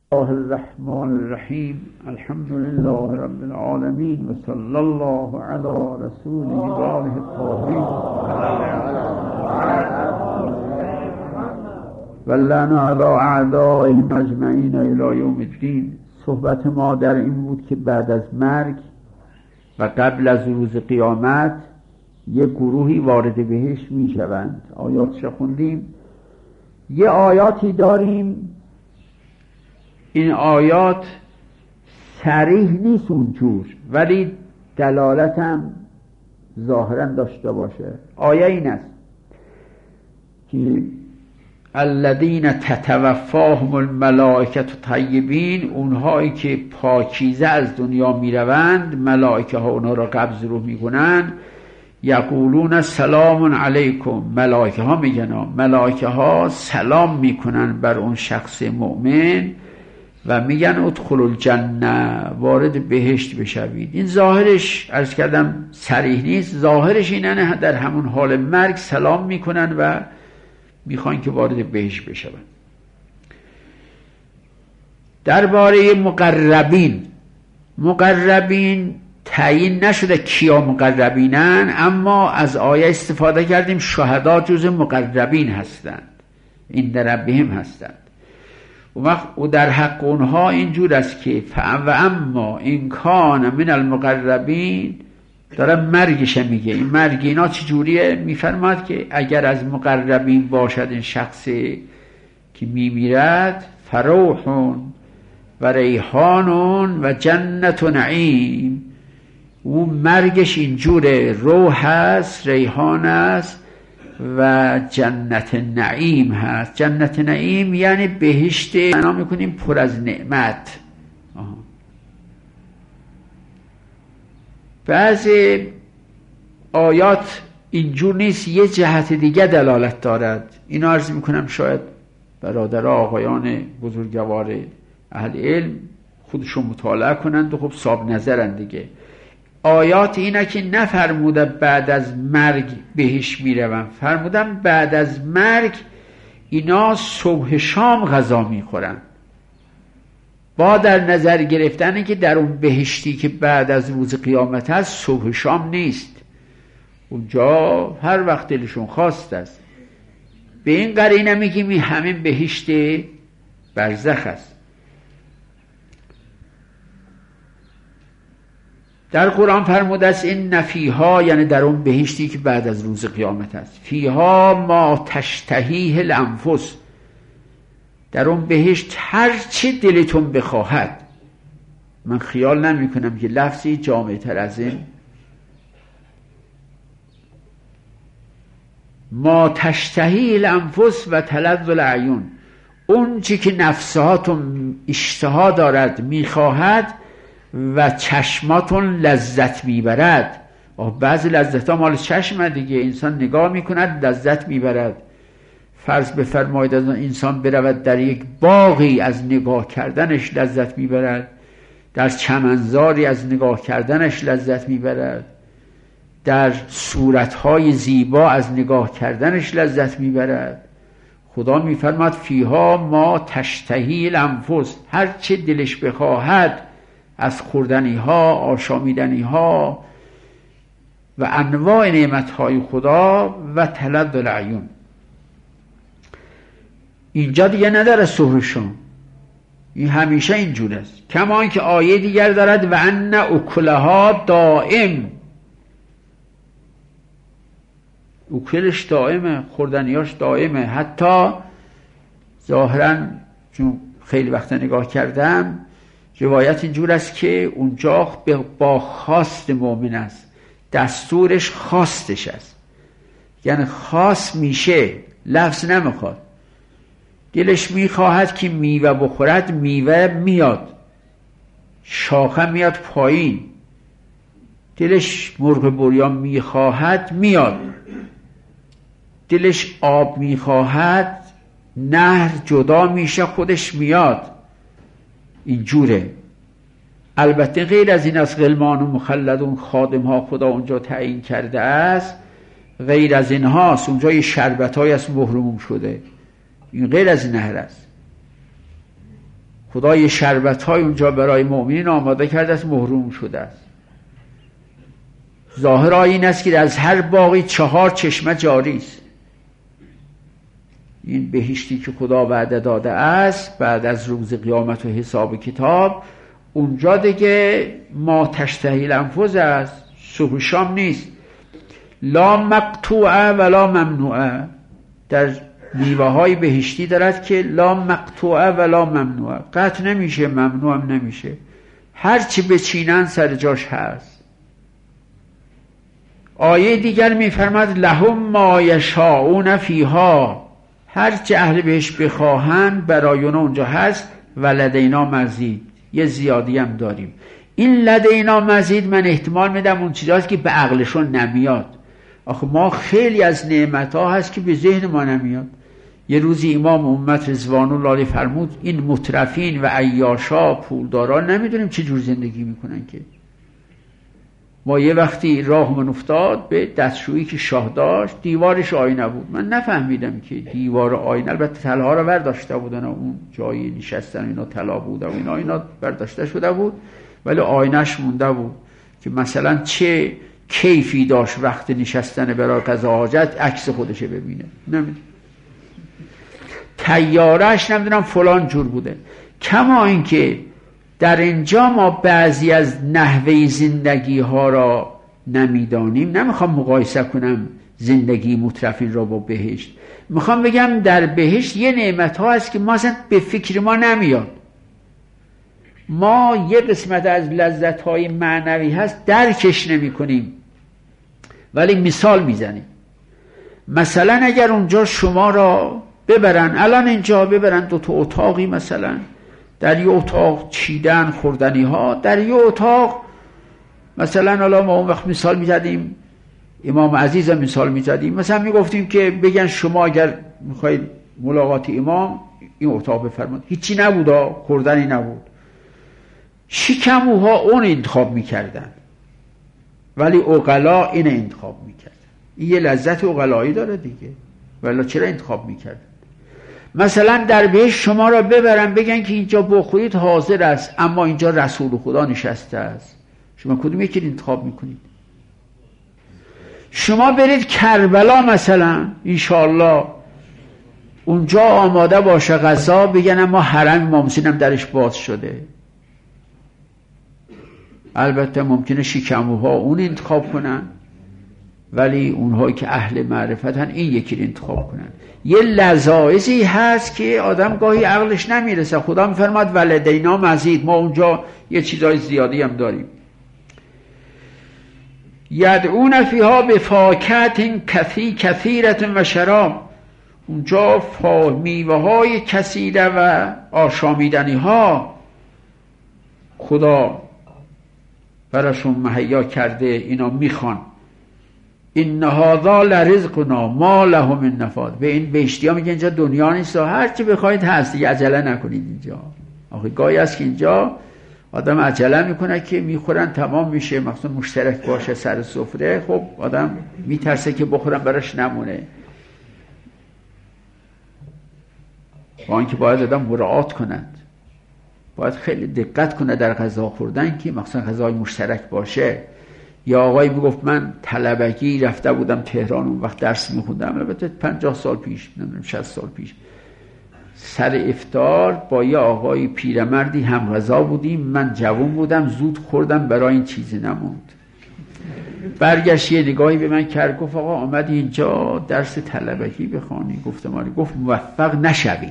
الله الرحمن الرحیم الحمد لله رب العالمین و صلی الله علی رسوله الطاهرین و لعن علی اعدائهم اجمعین الی یوم الدین. صحبت ما در این بود که بعد از مرگ و قبل از روز قیامت یک گروهی وارد بهشت می شوند. آیاتش خوندیم. یه آیاتی داریم، این آیات صریح نیست اونجور ولی دلالت هم ظاهرا داشته باشه. آیه این است که الذین تتوفاهم الملائکه طیبین، اونهایی که پاکیزه از دنیا میروند ملائکه ها اونها را قبض روح میکنن. یقولون سلام علیکم، ملائکه ها میگن، ملائکه ها سلام میکنن بر اون شخص مؤمن و میگن ادخلوا الجنه، وارد بهشت بشوید. این ظاهرش عرض کردم صریح نیست، ظاهرش اینه در همون حال مرگ سلام میکنن و میخوان که وارد بهشت بشوند. درباره مقربین تعیین نشده کیا مقربینن، اما از آیه استفاده کردیم شهدا جز مقربین هستند، این در ربهم هستند. و در حق اونها اینجور است که و اما این کان من المقربین، داره مرگش میگه. این مرگ اینا چجوریه؟ میفرماد که اگر از مقربین باشد این شخص که میمیرد، فروحون و ریحانون و جنت و نعیم، او مرگش اینجوره، روح هست، ریحان هست و جنت نعیم هست. جنت نعیم یعنی بهشت، معنا میکنیم پر از نعمت. بعضی آیات اینجور نیست، یه جهت دیگه دلالت دارد. اینو عرض میکنم شاید برادرها آقایان بزرگوار اهل علم خودشون مطالعه کنند و خب صاحب نظرند دیگه. آیات اینه که نفرموده بعد از مرگ بهش میرون، فرمودن بعد از مرگ اینا صبح شام غذا میخورن. با در نظر گرفتن که در اون بهشتی که بعد از روز قیامت هست صبح شام نیست، اونجا هر وقت دلشون خواست است. به این قرینه میگیم این همین بهشت برزخ است. در قرآن فرموده است این نفیها، یعنی در اون بهشتی که بعد از روز قیامت است، فیها ما تشتهیه الانفس، در اون بهشت هر چه دلتون بخواهد. من خیال نمی کنم که لفظی جامع تر از این. ما تشتهی الانفس و تلذ العیون، اون چی که نفسهاتون اشتها دارد میخواهد و چشماتون لذت میبرد. بعضی لذت ها مال چشم دیگه، انسان نگاه میکند لذت میبرد. فرض بفرمایید از انسان برود در یک باغی، از نگاه کردنش لذت میبرد، در چمنزاری از نگاه کردنش لذت میبرد، در صورتهای زیبا از نگاه کردنش لذت میبرد. خدا میفرماد فیها ما تشتهی الانفس، هر چه دلش بخواهد از خوردنی ها، آشامیدنی ها و انواع نعمت های خدا و تلذ العیون. اینجا دیگه نداره صبح شام، این همیشه اینجور است. کما اینکه آیه دیگر دارد و ان اکلها دائم، اکلش دائمه، خوردنیاش دائمه. حتی ظاهرا چون خیلی وقت نگاه کردم روایت اینجور است که اونجا با خواست مؤمن است، دستورش خواستش است، یعنی خواست میشه، لفظ نمیخواد. دلش میخواهد که میوه بخورد، میوه میاد، شاخه میاد پایین. دلش مرغ بریان میخواهد میاد، دلش آب میخواهد نهر جدا میشه خودش میاد. اینجوره. البته غیر از این از غلمان و مخلدون، خادم ها خدا اونجا تعیین کرده است، غیر از این هاست. اونجا یه شربت های از محروم شده، این غیر از این نهر است. خدای شربت‌های اونجا برای مؤمنین آماده کرده است، محروم شده است. ظاهر این است که از هر باغی 4 چشمه جاری است. این بهشتی که خدا وعده داده است بعد از روز قیامت و حساب کتاب، اونجا دیگه ما تشتهی الانفس است، صبح و شام نیست. لا مقطوعه ولا ممنوعه. در میوه های بهشتی دارد که لا مقطوعه ولا ممنوعه، قطع نمیشه ممنوع هم نمیشه، هرچی بچینن سر جاش هست. آیه دیگر میفرماد لهم ما یشاءون فیها، هرچی اهل بهشت بخواهند برای اونجا هست. و لدینا مزید، یه زیادی هم داریم. این لدینا مزید من احتمال میدم اون چیزاست که به عقلشون نمیاد. آخه ما خیلی از نعمت‌ها هست که به ذهن ما نمیاد. یه روزی امام امت رضوان الله علیه فرمود این مترفین و عیاشا پولدارا نمیدونیم چه جور زندگی میکنن که. ما یه وقتی راه من افتاد به دستشویی که شاه داشت، دیوارش آینه بود. من نفهمیدم که دیوار آینه، البته طلاها رو برداشته بودن، اون جایی نشستن اینا طلا بود و اینا برداشته شده بود، ولی آینه‌اش مونده بود که مثلا چه کیفی داشت وقت نشستن برای قضا حاجت عکس خودشه ببینه. نمیدونم طیاره‌اش نمیدونم فلان جور بوده. کما اینکه در اینجا ما بعضی از نحوه زندگی ها را نمیدانیم. نمیخوام مقایسه کنم زندگی مترفین را با بهشت، میخوام بگم در بهشت یه نعمت ها هست که ما اصلا به فکر ما نمیاد. ما یه قسمت از لذت های معنوی هست درکش نمی کنیم، ولی مثال میزنیم. مثلا اگر اونجا شما را ببرن، الان اینجا ببرن 2 تا اتاقی، مثلا در یه اتاق چیدن خوردنی ها، در یه اتاق مثلا حالا ما اون وقت مثال میزدیم، امام عزیز مثال میزدیم، مثلا میگفتیم که بگن شما اگر میخواید ملاقات امام این اتاق بفرمایید، هیچی نبود، خوردنی نبود، شکموها اون انتخاب میکردن ولی عقلا این انتخاب میکردن. این یه لذت عقلایی داره دیگه، ولی چرا انتخاب میکردن؟ مثلا در بهشت شما را ببرن بگن که اینجا بخورید حاضر است، اما اینجا رسول خدا نشسته است، شما کدوم یکی انتخاب میکنید؟ شما برید کربلا مثلا انشاءالله، اونجا آماده باشه غذا، بگن اما حرم امام حسین هم درش باز شده. البته ممکنه شکموها اون انتخاب کنن، ولی اونهایی که اهل معرفتن این یکی رو انتخاب کنن. یه لذایزی هست که آدم گاهی عقلش نمیرسه. خدا میفرماد ولدینا مزید، ما اونجا یه چیزای زیادی هم داریم. یدعون فیها بفاکهة کثیرة و شراب، اونجا میوه های کثیره و آشامیدنی ها خدا براشون مهیا کرده، اینا میخوان. این هذا لرزقنا ما له من نفاد. به این بهشتی‌ها میگن اینجا دنیا نیست، هر چی بخواید هست، دیگه عجله نکنید اینجا. آخه گاهی است که اینجا آدم عجله میکنه که میخورن تمام میشه، مثلا مشترک باشه سر سفره، خب آدم میترسه که بخورن براش نمونه. با اینکه باید آدم مراعات کند، باید خیلی دقت کنه در غذا خوردن که مثلا غذای مشترک باشه. یا آقایی میگفت من طلبگی رفته بودم تهران، اون وقت درس میخوندم، البته 50 سال پیش، نمیدونم 60 سال پیش، سر افطار با یه آقای پیرمردی هم غذا بودیم، من جوان بودم، زود خوردم، برای این چیزی نموند. برگشت یه نگاهی به من کرد، گفت آقا آمدی اینجا درس طلبگی بخوانی؟ گفتم آره. گفت موفق نشوی.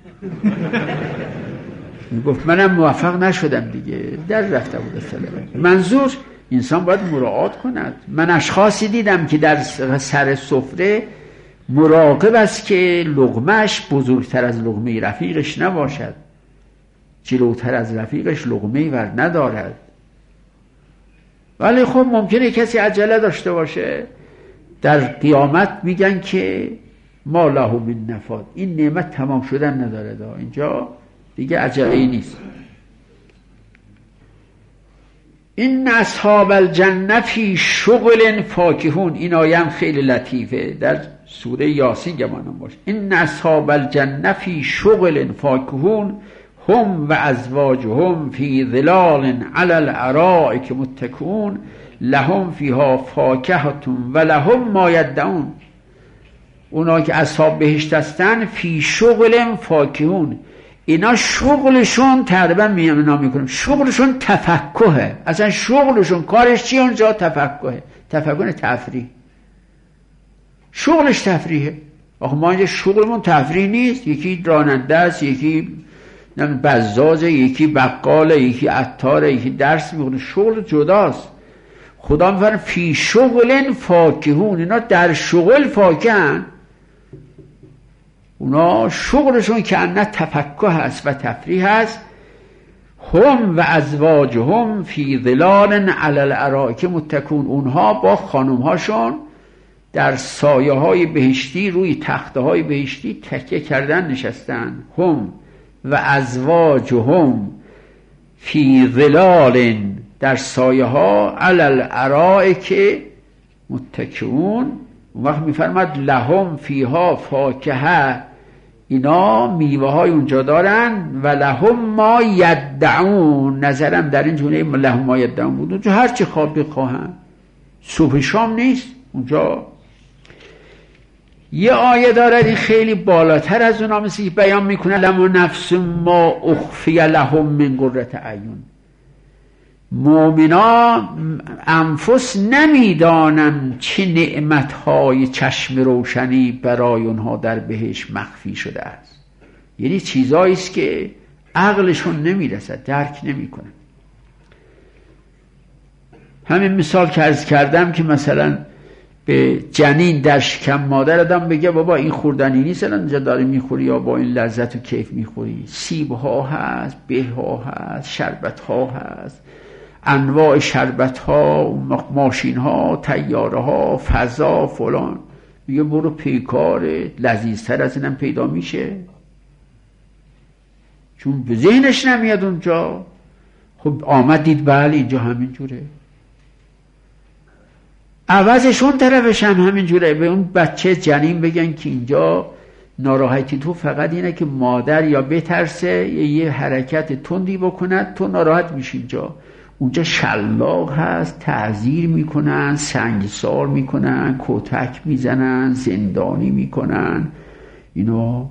گفت منم موفق نشدم دیگه، در رفته بود طلبگی. منظور انسان باید مراعات کند. من اشخاصی دیدم که در سر سفره مراقب است که لقمهش بزرگتر از لقمه رفیقش نباشد، جلوتر از رفیقش لقمه ور ندارد. ولی خب ممکنه کسی عجله داشته باشه. در قیامت میگن که ما له من نفاد، این نعمت تمام شدن نداره، اینجا دیگه عجله نیست. این اصحاب الجنه فی شغل فاکهون، این آیه هم خیلی لطیفه، در سوره یاسین گمانم باشه. این اصحاب الجنه فی شغل فاکهون هم و ازواجهم فی ظلال علی الارائک متکئون لهم فیها فاکهة و لهم ما یدعون. اونا که اصحاب بهشت هستن فی شغل فاکهون، اینا شغلشون تقریبا میکنم شغلشون تفکهه. اصلا شغلشون کارش چیه اونجا؟ تفکهه. تفکر تفریح، شغلش تفریحه. آخه ما اینجا شغلمون تفریح نیست. یکی راننده است، یکی بزازه، یکی بقاله، یکی عطاره، یکی درس میخونه. شغل جداست. خدا میفرماید فی شغل فاکهون، اینا در شغل فاکهن. اونا شغلشون که انه تفکه هست و تفریح هست. هم و ازواجهم فی ظلال علی الارائک متکئون، اونها با خانمهاشون در سایه های بهشتی روی تخته های بهشتی تکیه کردن نشستن. هم و ازواجهم فی ظلال، در سایه ها، علی الارائک متکئون. اون وقت میفرماد لهم فیها فاکهه، اینا میوه های اونجا دارن. و لهم ما یدعون، نظرم در این جمله لهم ما یدعون بود. اونجا هر چی بخواهن. صبح شام نیست اونجا. یه آیه دارد این خیلی بالاتر از اونا، مثل بیان میکنه لما نفس ما اخفی لهم من قرة اعین. مؤمنا انفس نمیدانن چه نعمتهای چشم روشنی برای اونها در بهشت مخفی شده است. یعنی چیزایی است که عقلشون نمیرسد، درک نمیکنن. همین مثال که عرض کردم که مثلا به جنین در شکم مادر آدم بگه بابا این خوردنی نیست، الان اینجا داری میخوری یا با این لذت و کیف میخوری. سیب ها هست، به ها هست، شربت ها هست، انواع شربت ها، ماشین ها، تیاره ها، فضا فلان. میگه برو پیکار لذیذتر از اینم پیدا میشه، چون به ذهنش نمیاد اونجا. خب آمد دید بله اینجا همین جوره. عوضش اون طرفش هم همین جوره. به اون بچه جنین بگن که اینجا ناراحتی تو فقط اینه که مادر یا بترسه یه حرکت تندی بکند تو ناراحت میشی. اینجا اونجا شلاق هست، تعذیر میکنن، سنگسار میکنن، کتک میزنن، زندانی میکنن. اینو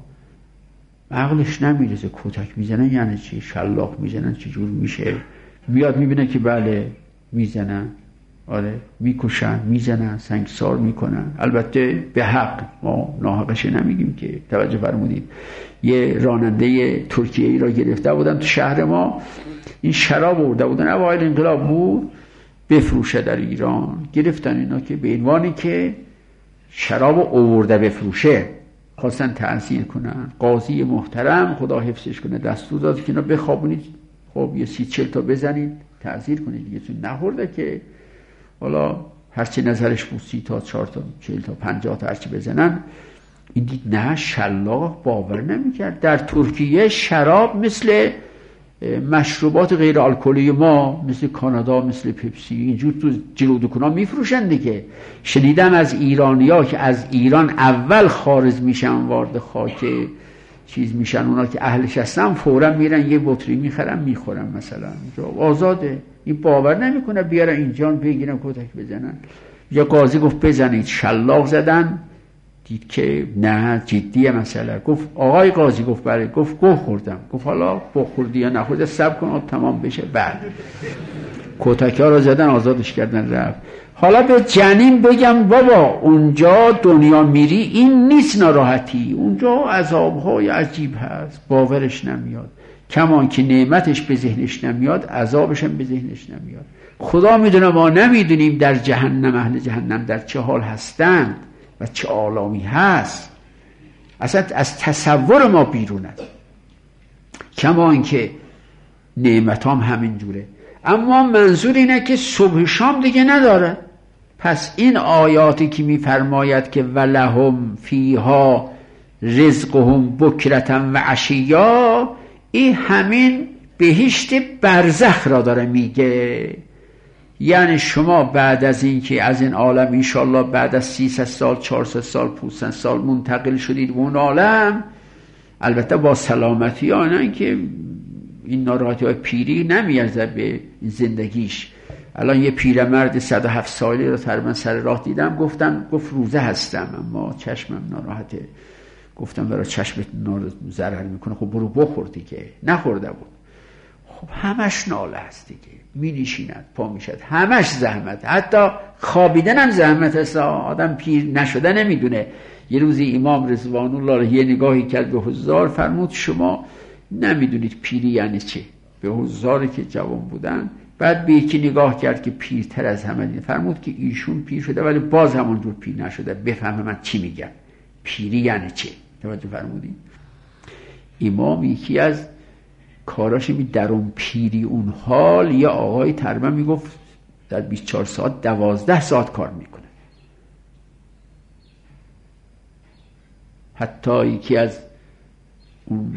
عقلش نمیرسه. کتک میزنن یعنی چی؟ شلاق میزنن چجور میشه؟ میاد میبینه که بله میزنن، آره میکشن، میزنن، سنگسار میکنن. البته به حق، ما ناحقش نمیگیم که. توجه فرمودید یه راننده ترکیه‌ای را گرفته بودن تو شهر ما، این شراب آورده بودن، اوایل انقلاب بود، بفروشه در ایران. گرفتن اینا که به عنوانی که شراب آورده بفروشه خواستن تأثیر کنن. قاضی محترم خدا حفظش کنه دستور داد که اینا بخوابونید، خب یه 30-40 تا بزنید تأثیر کنید دیگه، چون نخورده که حالا هرچی نظرش بود 30 تا 4 تا 40 تا 50 تا هرچی بزنن. این دید نه، شلاق باور نمیکرد. در ترکیه شراب مثل مشروبات غیر الکلی ما، مثل کانادا، مثل پپسی، اینجور تو جلو دکونا میفروشن دیگه. شنیدم از ایرانیا که از ایران اول خارج میشن وارد خاک چیز میشن، اونا که اهلش هستن فورا میرن یه بطری میخرن میخورن. مثلا اینجا آزاده، این باور نمیکنه بیارن اینجا بگیرن کتک بزنن. یا قاضی گفت بزنید، شلاق زدن، دید که نه جدیه مسئله. گفت آقای قاضی، گفت بله. گفت گوه خوردم. گفت حالا بخوردی یا نخوردی صبر کن تمام بشه. بعد کتک ها رو زدن، آزادش کردن، رفت. حالا به جنین بگم بابا اونجا دنیا میری این نیست ناراحتی، اونجا عذابهای عجیب هست، باورش نمیاد. کمان که نعمتش به ذهنش نمیاد، عذابش هم به ذهنش نمیاد. خدا میدونه ما نمیدونیم در جهنم، اهل جهنم در چه حال هستند و چه آلامی هست. اصلا از تصور ما بیرون است. کمان که نعمت هم همین جوره. اما منظور اینه که صبح شام دیگه نداره. پس این آیاتی که میفرماید که ولهم فیها رزقهم بکرة و عشیا، این همین بهشت برزخ را داره میگه. یعنی شما بعد از این که از این عالم انشالله بعد از 300 سال 400 سال 500 سال منتقل شدید به اون عالم، البته با سلامتی، آنن که این ناراحتی های پیری نمیارزه به زندگیش. الان یه پیرمرد 107 ساله رو تقریبا سر راه دیدم، گفت روزه هستم اما چشمم ناراحته. گفتم برای چشمت ضرر میکنه، خب برو بخور دیگه. نخورده بود. خب همش ناله هست دیگه، می نشیند، پا میشد، همش زحمت، حتی خوابیدن هم زحمت است. آدم پیر نشده نمیدونه. یه روزی امام رضوان الله یه نگاهی کرد به حضار، فرمود شما نمیدونید پیری یعنی چه. به حضاری که جوان بودن، بعد به یکی نگاه کرد که پیرتر از همه دید، فرمود که ایشون پیر شده ولی باز همونجور پیر نشده، بفهمه من چی میگم، پیری یعنی چه. توجه فرمودید؟ امام یکی از کاراش در اون پیری اون حال، یه آقای تقریبا میگفت در 24 ساعت 12 ساعت کار میکنه. حتی یکی از اون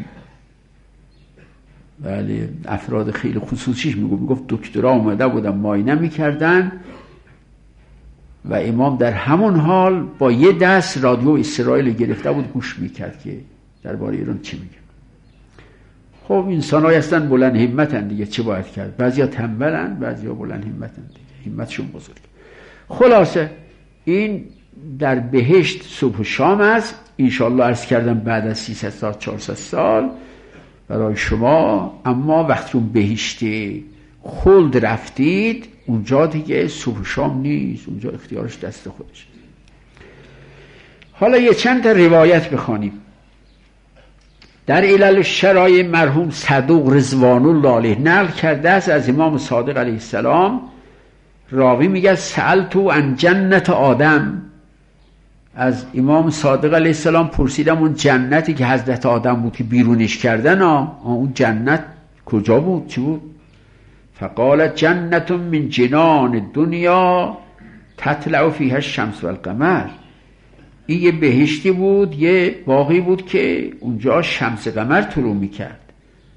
افراد خیلی خصوصیش میگفت دکترها اومده بودن معاینه میکردن و امام در همون حال با یه دست رادیو اسرائیل گرفته بود گوش میکرد که درباره ایران چی میگه. خب انسان‌های هستن بلند همتن دیگه، چه باید کرد؟ بعضیا تنبلن، بعضیا بلند همتن دیگه، همتشون بزرگ. خلاصه این در بهشت صبح و شام است، انشالله عرض کردم بعد از 300 سال 400 سال برای شما. اما وقتی اون بهشت خلد رفتید، اونجا دیگه صبح و شام نیست، اونجا اختیارش دست خودش. حالا یه چند تا روایت بخوانیم. در علل الشرای مرحوم صدوق رضوان الله علیه نقل کرده است از امام صادق علیه السلام. راوی میگه سألتو عن جنت آدم، از امام صادق علیه السلام پرسیدم اون جنتی که حضرت آدم بود که بیرونش کردن، اون جنت کجا بود، چی بود؟ فقال جنت من جنان دنیا تطلع فیها الشمس والقمر. این یه بهشتی بود، یه باغی بود که اونجا شمس قمر طلوع میکرد.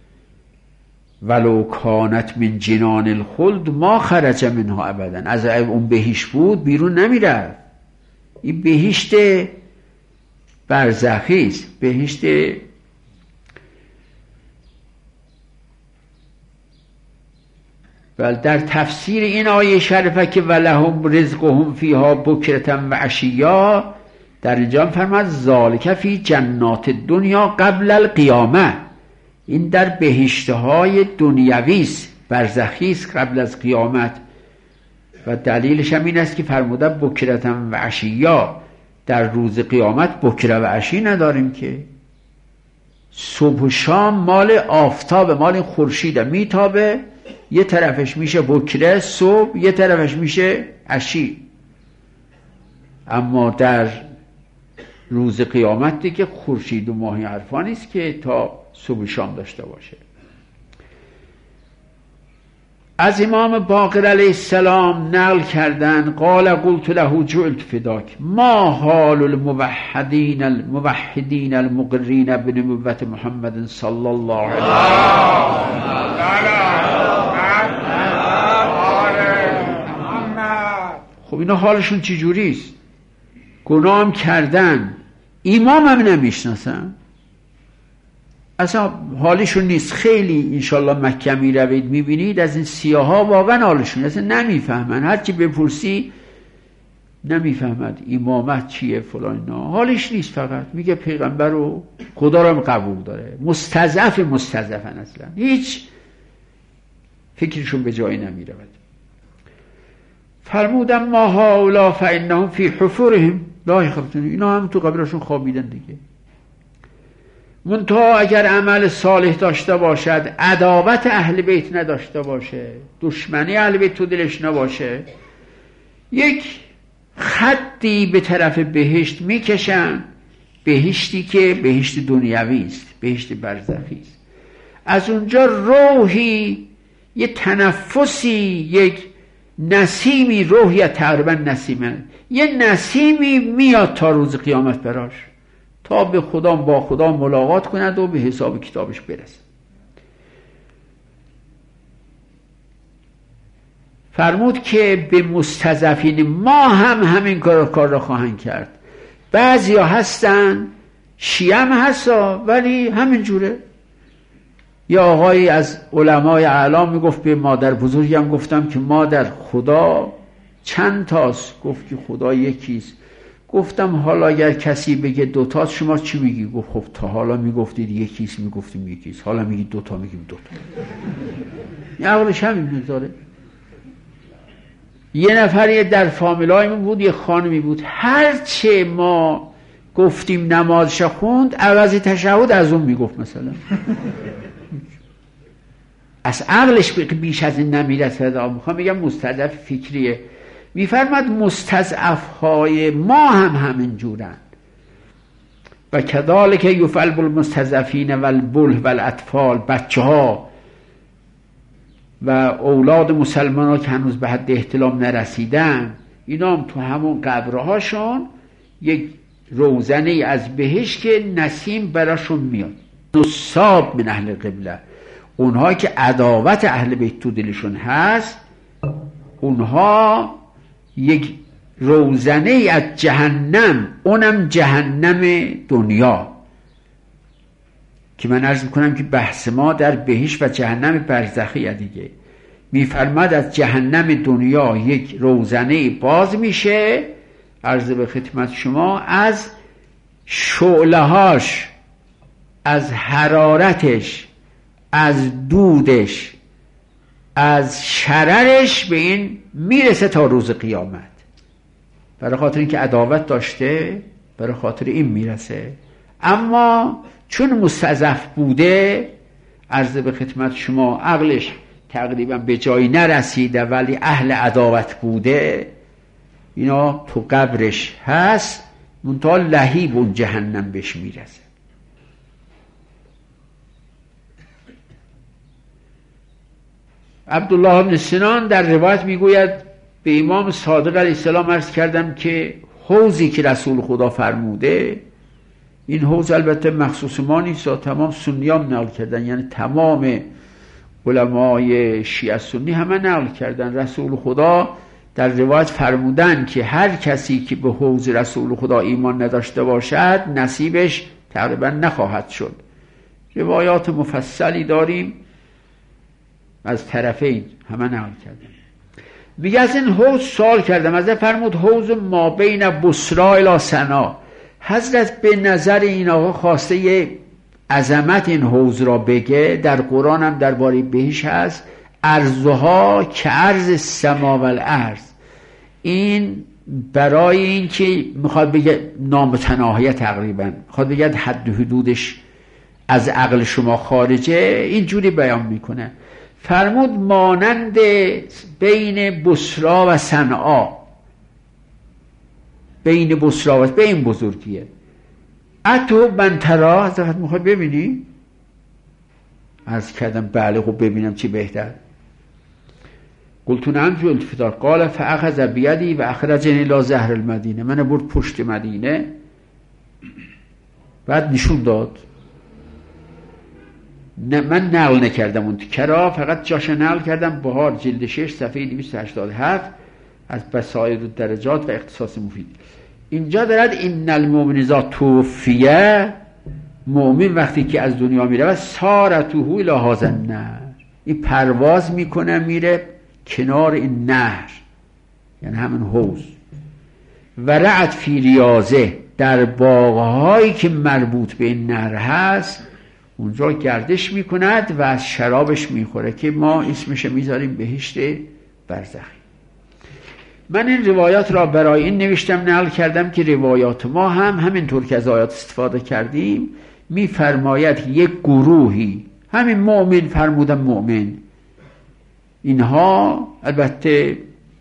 ولو کانت من جنان الخلد ما خرج منها ابدا. از اون بهشت بود بیرون نمیرفت. این بهشت برزخی است، بهشت بل در تفسیر این آیه شریفه که ولهم رزقهم فیها بکرة و عشیا، در اینجا فرماد ذالک فی جنات دنیا قبل القیامه. این در بهشت‌های دنیوی است، برزخی است، قبل از قیامت. و دلیلش هم این است که فرموده بکرة و عشیا، در روز قیامت بکره و عشی نداریم که. صبح و شام مال آفتاب، مال خورشید، میتابه، یه طرفش میشه بکره صبح، یه طرفش میشه عشی. اما در روز قیامت دیگه خورشید و ماهی حرفا نیست که تا صبح و شام داشته باشه. از امام باقر علیه السلام نقل کردن قال قلت له جعلت فداک ما حال الموحدین المقرین بنبوت محمد صلی الله علیه وسلم. خب اینا حالشون چی جوری است؟ گناه هم کردن، امام هم نمیشناسن، اصلا حالشون نیست. خیلی انشالله مکه می روید میبینید از این سیاه ها واقعا حالشون اصلا نمیفهمن، هرچی بپرسی نمیفهمد امامت چیه فلان، نه حالش نیست، فقط میگه پیغمبر رو خدا رو قبول داره، مستضعفن اصلا هیچ فکرشون به جایی نمی رود. فرمودم ما هؤلاء فانهم فی حفورهم لا یخفتون، اینا هم تو قبرشون خوابیدن دیگه. منتها اگر عمل صالح داشته باشد، عداوت اهل بیت نداشته باشه، دشمنی اهل بیت تو دلش نباشه، یک خطی به طرف بهشت میکشن، بهشتی که بهشت دنیوی است، بهشت برزخی است. از اونجا روحی، یه تنفسی، یک نسیمی، روح یا تقریبا نسیمه، یه نسیمی میاد تا روز قیامت براش، تا به خدا، با خدا ملاقات کند و به حساب کتابش برسه. فرمود که به مستضعفین ما هم همین کار را خواهند کرد. بعضیا هستن، شیعه هم هستا، ولی همین جوره یه آقایی از علمای اعلام میگفت به مادر بزرگم گفتم که مادر خدا چند تاست؟ گفت که خدا یکیست. گفتم حالا اگر کسی بگه دوتاست شما چی میگی؟ گفت خب تا حالا میگفتید یکیست میگفتیم یکیست، حالا میگی دوتا میگیم دوتا. این عقلش همین میذاره. یه نفری در فامیلایمون بود، یه خانمی بود، هرچه ما گفتیم نمازش خوند عوض تشهد از اون میگفت مثلا. از عقلش بیش از این نمیرسه. میخوام بگم مستضعف فکریه. میفرماد مستضعفهای ما هم همین جورن. و کذالک یفعل بالمستضعفین والبله والاطفال، بچه ها و اولاد مسلمان ها که هنوز به حد احتلام نرسیدن، اینا هم تو همون قبرهاشون یک روزنه از بهشت که نسیم براشون میاد. نصاب من اهل قبله، اونها که عداوت اهل بیت تو دلشون هست، اونها یک روزنه از جهنم، اونم جهنم دنیا، که من عرض میکنم که بحث ما در بهشت و جهنم برزخیه دیگه. میفرماد از جهنم دنیا یک روزنه باز میشه، عرض به خدمت شما، از شعلهاش، از حرارتش، از دودش، از شررش به این میرسه تا روز قیامت. برای خاطر اینکه عداوت داشته، برای خاطر این میرسه. اما چون مستضعف بوده، عرض به خدمت شما، عقلش تقریبا به جایی نرسیده ولی اهل عداوت بوده، اینا تو قبرش هست، منتها لهیب اون جهنم بهش میرسه. عبدالله بن سنان در روایت میگوید به امام صادق علیه السلام عرض کردم که حوضی که رسول خدا فرموده، این حوض البته مخصوص ما نیست، تمام سنیان نقل کردن، یعنی تمام علمای شیعه سنی همه نقل کردن. رسول خدا در روایت فرمودن که هر کسی که به حوض رسول خدا ایمان نداشته باشد نصیبش تقریبا نخواهد شد. روایات مفصلی داریم از طرفین، همه نقل کردن. میگه از این حوض سوال کردم، از فرمود حوض ما بین بصرا الی سنا. حضرت به نظر این آقا خواسته یه عظمت این حوض را بگه. در قرآن هم درباره بهش هست، عرضها که عرض السما والارض. این برای این که میخواد بگه نامتناهیه، تقریبا میخواد بگه حد و حدودش از عقل شما خارجه، اینجوری بیان میکنه. فرمود مانند بین بصرا و صنعا، بین بصرا و بین بزرگیه. اتو بنترا، حضرت میخوای ببینی؟ عرض کردم بله، خب ببینم چی بهتر. قلتو نعم جو التفتار. قال فاخذ بیدی و اخرجنی الی ظهر المدینه. من برد پشت مدینه، بعد نشون داد. من نقل نکردم اون تکرا، فقط جاش نقل کردم. بهار جلد 6 صفحه 287 از بصائر الدرجات و اختصاص مفید. اینجا دارد این المؤمن اذا توفیه، مؤمن وقتی که از دنیا میره و سارته الی هذا النهر، این پرواز میکنه میره کنار این نهر، یعنی همین حوض. و رعت فی ریاضه، در باغهایی که مربوط به این نهر هست اونجا گردش میکند و از شرابش میخوره که ما اسمش میذاریم بهشت برزخی. من این روایات را برای این نوشتم، نقل کردم که روایات ما هم همینطور که از آیات استفاده کردیم میفرماید یک گروهی، همین مؤمن فرمودن مؤمن، اینها البته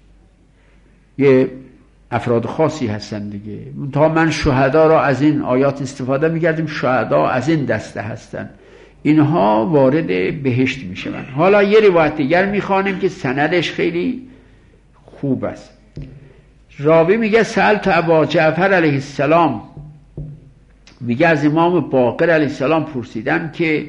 یه افراد خاصی هستن دیگه. تا من شهدا را از این آیات استفاده میکردیم، شهدا از این دسته هستن، اینها وارد بهشت میشن. حالا یه روایت دیگر میخوانیم که سندش خیلی خوب است. راوی میگه سألت ابا جعفر علیه السلام، میگه از امام باقر علیه السلام پرسیدم که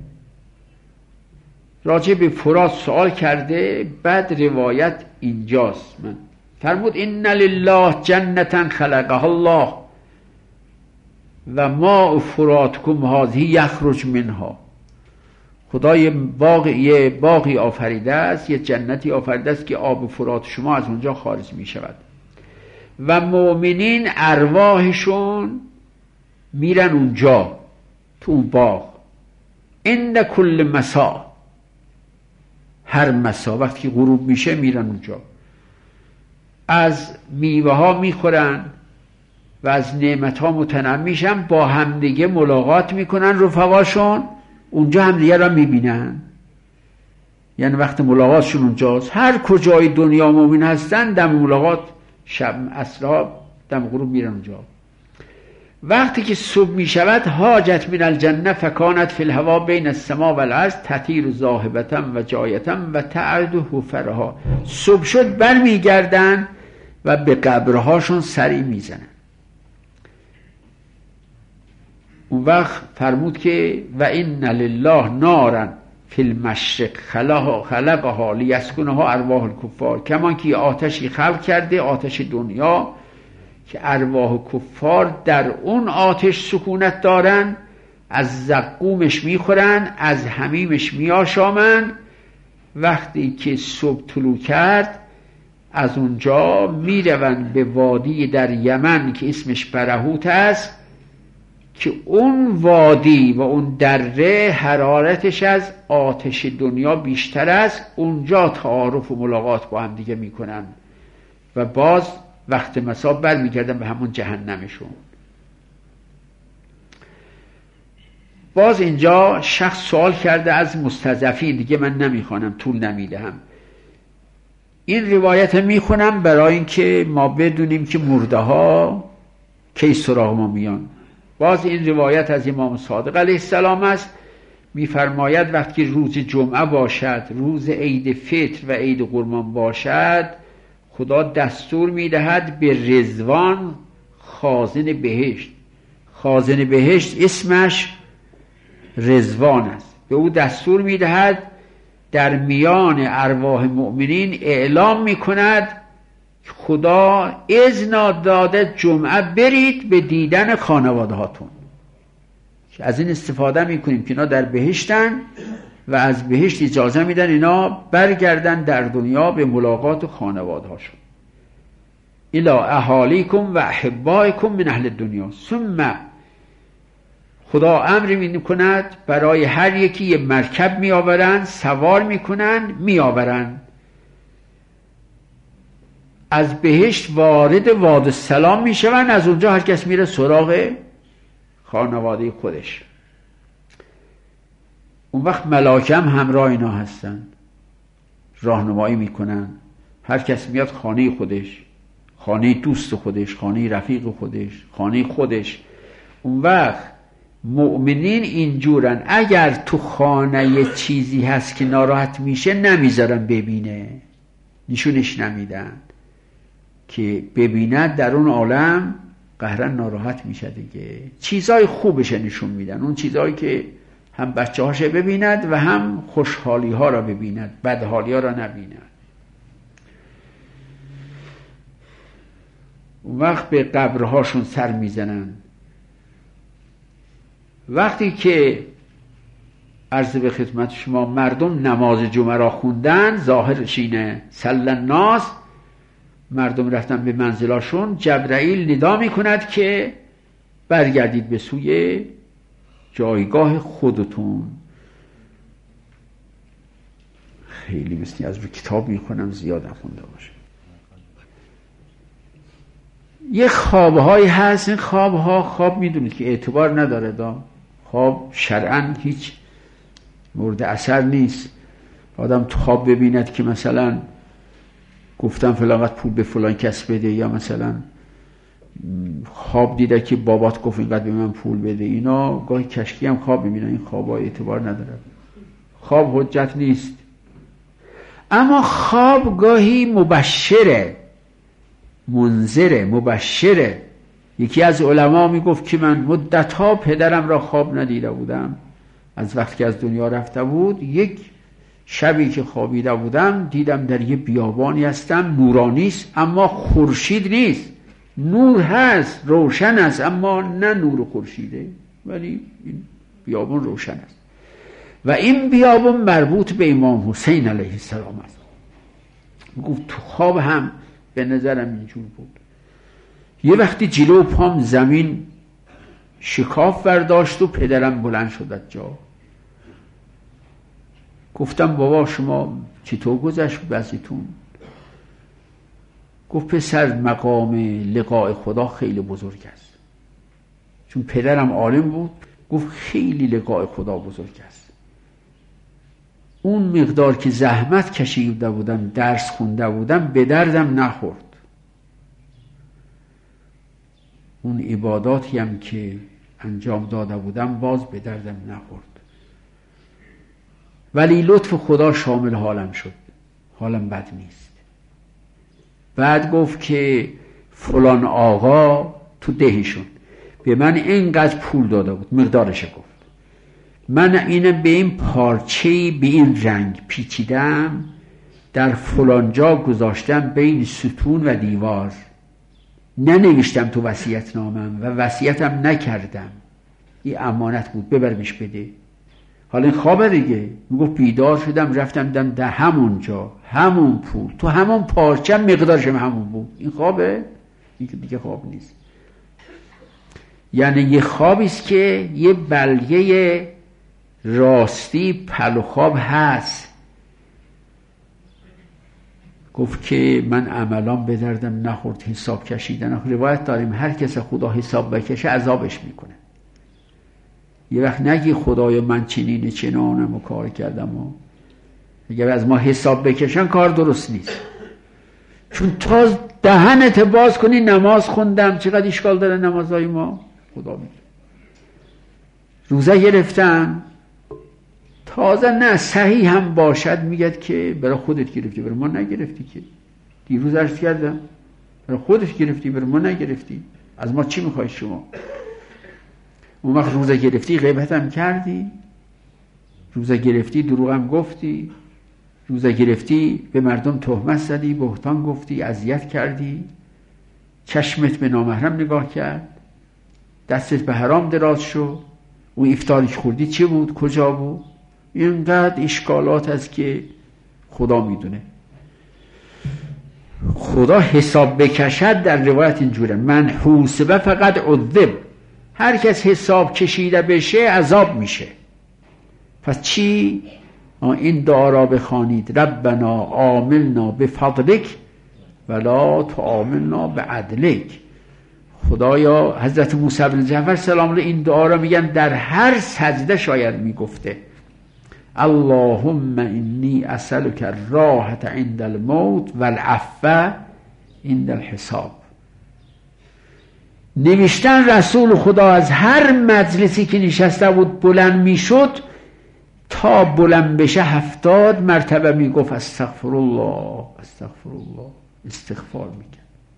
راجع به فرات سوال کرده. بعد روایت اینجاست. من فرمود ان لله جنتا خلقها الله و ما فراتکم هذه یخرج منها. خدا یه باغی آفریده است، یه جنتی آفریده است که آب فرات شما از اونجا خارج می شود و مؤمنین ارواحشون میرن اونجا تو اون باغ. عند کل مساء، هر مسا وقتی که غروب میشه میرن اونجا، از میوه ها میخورن و از نعمت ها متنعم میشن، با همدیگه ملاقات میکنن، رفقاشون اونجا همدیگه را میبینن. یعنی وقت ملاقاتشون اونجاست. هر کجای دنیا مومن هستن دم ملاقات شب اسرا دم غروب میرن اونجا. وقتی که صبح میشود حاجت من الجنه فکانت فی الهوا بین السما و الارض تطیر ذاهبة و جایة و تعرض حفرها. صبح شد برمیگردن و به قبرهاشون سری میزنن. اون وقت فرمود که و این لله نارا فی المشرق خلقها لیسکنها ارواح الکفار. کمان که آتشی خلق کرده، آتش دنیا، که ارواح کفار در اون آتش سکونت دارن، از زقومش میخورن، از حمیمش میآشامن. وقتی که صبح طلوع کرد از اونجا میروند به وادی در یمن که اسمش برهوت است، که اون وادی و اون دره حرارتش از آتش دنیا بیشتر است. اونجا تعارف و ملاقات با هم دیگه میکنن و باز وقت مسا برمیگردن به همون جهنمشون. باز اینجا شخص سوال کرده از مستضعفین، دیگه من نمیخوانم، طول نمیدهم. این روایت میخونم برای اینکه ما بدونیم که مرده ها کی سراغ ما میان. باز این روایت از امام صادق علیه السلام است، میفرماید وقتی روز جمعه باشد، روز عید فطر و عید قربان باشد، خدا دستور میدهد به رضوان خازن بهشت. خازن بهشت اسمش رضوان است. به او دستور میدهد در میان ارواح مؤمنین اعلام میکند خدا اذن داده جمعه برید به دیدن خانواده هاتون. از این استفاده میکنیم که اینا در بهشتن و از بهشت اجازه میدن اینا برگردن در دنیا به ملاقات خانواده هاشون. الی اهالیکم و احبائکم من اهل دنیا. ثم خدا امر میکند برای هر یکی یه مرکب میآورن، سوار میکنن، میآورن از بهشت، وارد واد السلام میشون. از اونجا هر کس میره سراغ خانواده خودش. اون وقت ملائکه هم همراه اینا هستن، راهنمایی میکنن. هر کس میاد خانه خودش، خانه دوست خودش، خانه رفیق خودش، خانه خودش. اون وقت مؤمنین اینجورن، اگر تو خانه یه چیزی هست که ناراحت میشه نمیذارن ببینه، نشونش نمیدن که ببیند. در اون عالم قهرن ناراحت میشه دیگه. چیزای خوبش نشون میدن، اون چیزایی که هم بچه هاشه ببیند و هم خوشحالی ها را ببیند، بدحالی ها را نبیند. اون وقت به قبرهاشون سر میزنن. وقتی که عرض به خدمت شما مردم نماز جمعه را خوندن، ظاهرش اینه صلی الناس، مردم رفتن به منزلاشون، جبرائیل ندا میکند که برگردید به سوی جایگاه خودتون. خیلی مثلی از رو کتاب میخونم، زیاد نخونده باشه. یه خوابهایی هست، این خوابها خواب میدونید که اعتبار نداره. خواب شرعاً هیچ مورد اثر نیست. آدم تو خواب ببیند که مثلا گفتم فلان قدر پول به فلان کس بده، یا مثلا خواب دیده که بابات گفت اینقدر به من پول بده. اینا گاهی کشکی هم خواب میبینن، این خوابها اعتبار نداره، خواب حجت نیست. اما خواب گاهی مبشره، منذره، مبشره. یکی از علما میگفت که من مدتها پدرم را خواب ندیده بودم، از وقتی که از دنیا رفته بود. یک شبی که خوابیده بودم دیدم در یه بیابانی هستم، نورانی است اما خورشید نیست. نور هست، روشن است، اما نه نور خورشیده، ولی این بیابان روشن است. و این بیابون مربوط به امام حسین علیه السلام است. گفت تو خواب هم به نظرم اینجور بود. یه وقتی جلو پام زمین شکاف برداشت و پدرم بلند شد از جا. گفتم بابا شما چطور گذشت بازیتون؟ گفت پسر مقام لقاء خدا خیلی بزرگ است. چون پدرم عالم بود گفت خیلی لقاء خدا بزرگ است. اون مقدار که زحمت کشیده بودم درس خونده بودم به دردم نخورد. اون عباداتی هم که انجام داده بودم باز به دردم نخورد. ولی لطف خدا شامل حالم شد، حالم بد نیست. بعد گفت که فلان آقا تو دهشون به من اینقدر پول داده بود، مقدارش گفت، من اینم به این پارچه‌ای به این رنگ پیچیدم در فلان جا گذاشتم بین ستون و دیوار، ننوشتم تو وصیت نامم و وصیتم نکردم، این امانت بود ببرمش بده. حالا این خوابه دیگه. میگفت بیدار شدم رفتم دم در همون جا همون پول تو همون پارچه مقدارش همون بود. این خوابه؟ این دیگه خواب نیست. یعنی یه خوابی است که یه بلگه راستی پلو خواب هست. گفت که من عملان به دردم نخورد حساب کشیدن. روایت داریم هر کس خدا حساب بکشه عذابش میکنه. یه وقت نگی خدایا من چنین چنانم و کار کردم و اگر از ما حساب بکشن کار درست نیست. چون تا دهنت باز کنی نماز خوندم، چقدر اشکال داره نمازهای ما خدا میگه. روزه گرفتم تازه نه صحیح هم باشد میگد که برای خودت گرفتی، برای ما نگرفتی که. دیروز عرض کردم برای خودت گرفتی برای ما نگرفتی، از ما چی میخوای شما؟ اون وقت روزه گرفتی غیبت هم کردی، روزه گرفتی دروغ هم گفتی، روزه گرفتی به مردم تهمت زدی، بهتان گفتی، اذیت کردی، چشمت به نامحرم نگاه کرد، دستت به حرام دراز شد. اون افطاری که خوردی چه بود؟ کجا بود؟ اینقدر اشکالات هست که خدا میدونه. خدا حساب بکشد در روایت اینجوره من حوسبه فقط عذب، هر کس حساب کشیده بشه عذاب میشه. پس چی؟ این دعا را بخوانید ربنا عاملنا بفضلک ولا تعاملنا بعدلک. خدایا، حضرت موسی بن جعفر سلام الله این دعا را میگن در هر سجده شاید میگفته اللهم انی اسألک الراحة عند الموت والعفو عند الحساب. نوشتن رسول خدا از هر مجلسی که نشسته بود بلند میشد تا بلند بشه 70 مرتبه میگفت استغفر الله استغفر الله، استغفار میکرد.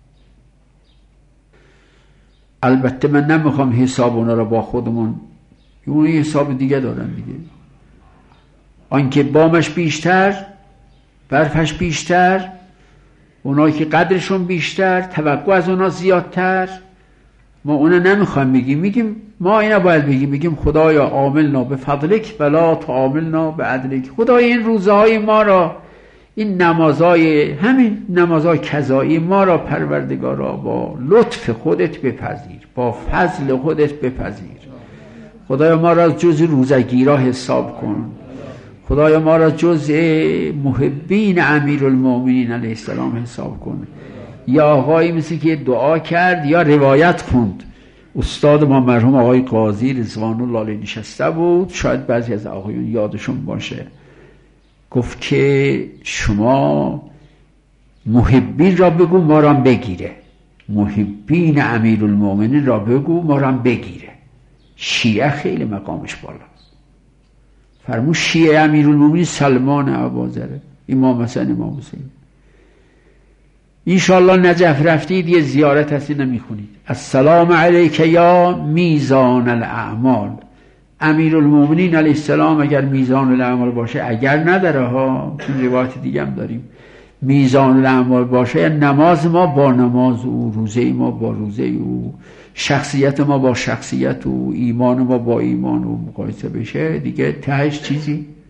البته من نمیخوام حساب اونا رو با خودمون، اون حساب دیگه دارن دیگه. آنکه بامش بیشتر، برفش بیشتر، اونایی که قدرشون بیشتر، توقع از اونا زیادتر، ما اونا نمیخوایم بگیم. میگیم ما اینا باید بگیم، میگیم خدایا عاملنا بفضلک ولا تعاملنا بعدلک. خدایا این روزهای ما را، این نمازهای، همین نمازهای قضایی ما را پروردگارا با لطف خودت بپذیر، با فضل خودت بپذیر. خدایا ما را جز روزگیرا حساب کن. خدایا ما را جز محبین امیرالمومنین علیه السلام حساب کن. یا آقایی مثل که دعا کرد یا روایت خوند، استاد ما مرحوم آقای قاضی رضوان الله علیه نشسته بود، شاید بعضی از آقایون یادشون باشه، گفت که شما محبین را بگو ما را بگیره، محبین امیرالمومنین را بگو ما را بگیره. شیعه خیلی مقامش بالاست. فرمود شیعه امیرالمومنین سلمان ابوذره، امام حسن امام حسین. انشاءالله نجف رفتید یه زیارت هستی نمیخونید السلام علیک یا میزان الاعمال. امیرالمومنین علیه السلام اگر میزان الاعمال باشه، اگر نداره ها، چون روایت دیگه هم داریم، میزان الاعمال باشه، نماز ما با نماز او، روزه ما با روزه او، شخصیت ما با شخصیت او، ایمان ما با ایمان او مقایسه بشه، دیگه تهش چیزی